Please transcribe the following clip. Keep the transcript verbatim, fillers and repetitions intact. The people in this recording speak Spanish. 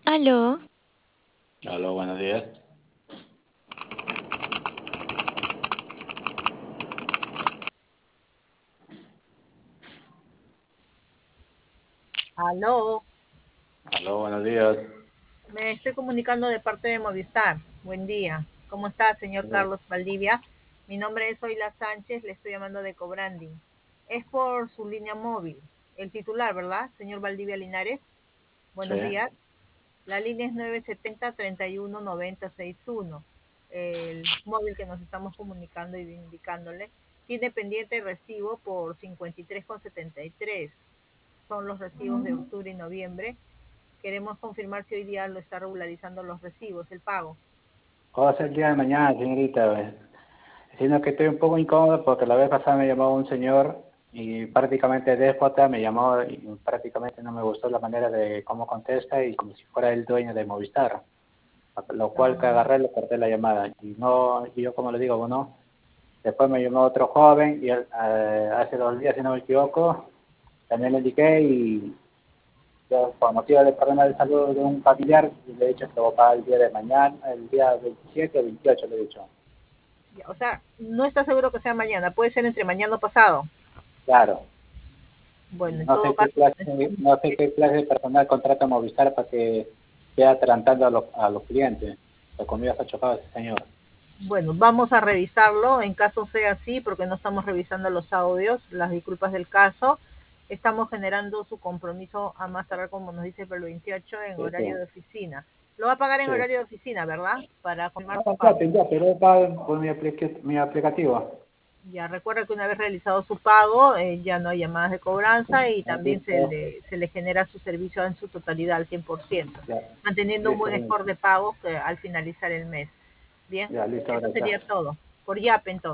Aló, Hola, buenos días. Aló, Hola, buenos días. me estoy comunicando de parte de Movistar. Buen día. ¿Cómo está, señor Carlos Valdivia? Mi nombre es Oila Sánchez, le estoy llamando de Cobranding. Es por su línea móvil. El titular, ¿verdad, señor Valdivia Linares? Sí. Buenos días. La línea es nueve siete cero, tres uno nueve cero seis uno. El móvil que nos estamos comunicando y indicándole tiene pendiente recibo por cincuenta y tres con setenta y tres. Son los recibos de octubre y noviembre. Queremos confirmar si hoy día lo está regularizando los recibos, el pago. ¿Cómo va a ser el día de mañana, señorita? Pues, sino que estoy un poco incómodo porque la vez pasada me llamó un señor y prácticamente déspota, me llamó y prácticamente no me gustó la manera de cómo contesta y como si fuera el dueño de Movistar. Lo cual que Ah, agarré le corté la llamada. Y no, y yo como le digo, bueno, después me llamó otro joven y él, eh, hace dos días, si no me equivoco, también le indiqué y yo, por motivo del problema de salud de un familiar, le he dicho que lo voy a pagar el día de mañana, el día veintisiete o veintiocho, le he dicho. ya, o sea, no está seguro que sea mañana, puede ser entre mañana o pasado. Claro. Bueno, en No todo sé qué caso, clase, necesitamos no sé que- qué clase de personal contrata Movistar para que esté adelantando a, los a los clientes. La comida está chocada ese señor. bueno, vamos a revisarlo en caso sea así, porque no estamos revisando los audios, las disculpas del caso. Estamos generando su compromiso a más tardar, como nos dice, para el veintiocho en Sí, sí. horario de oficina. Lo va a pagar en Sí. horario de oficina, ¿verdad? Para confirmar su No, ya, pago. ya, pero he pagado por mi, aplica- mi aplicativo. Ya recuerda que una vez realizado su pago, eh, ya no hay llamadas de cobranza y Ah, también se listo. le, se le genera su servicio en su totalidad al cien por ciento, Ya, manteniendo un listo, buen score de pago que, al finalizar el mes. Bien, ya, listo, eso ahora sería está. todo. Por Yape entonces.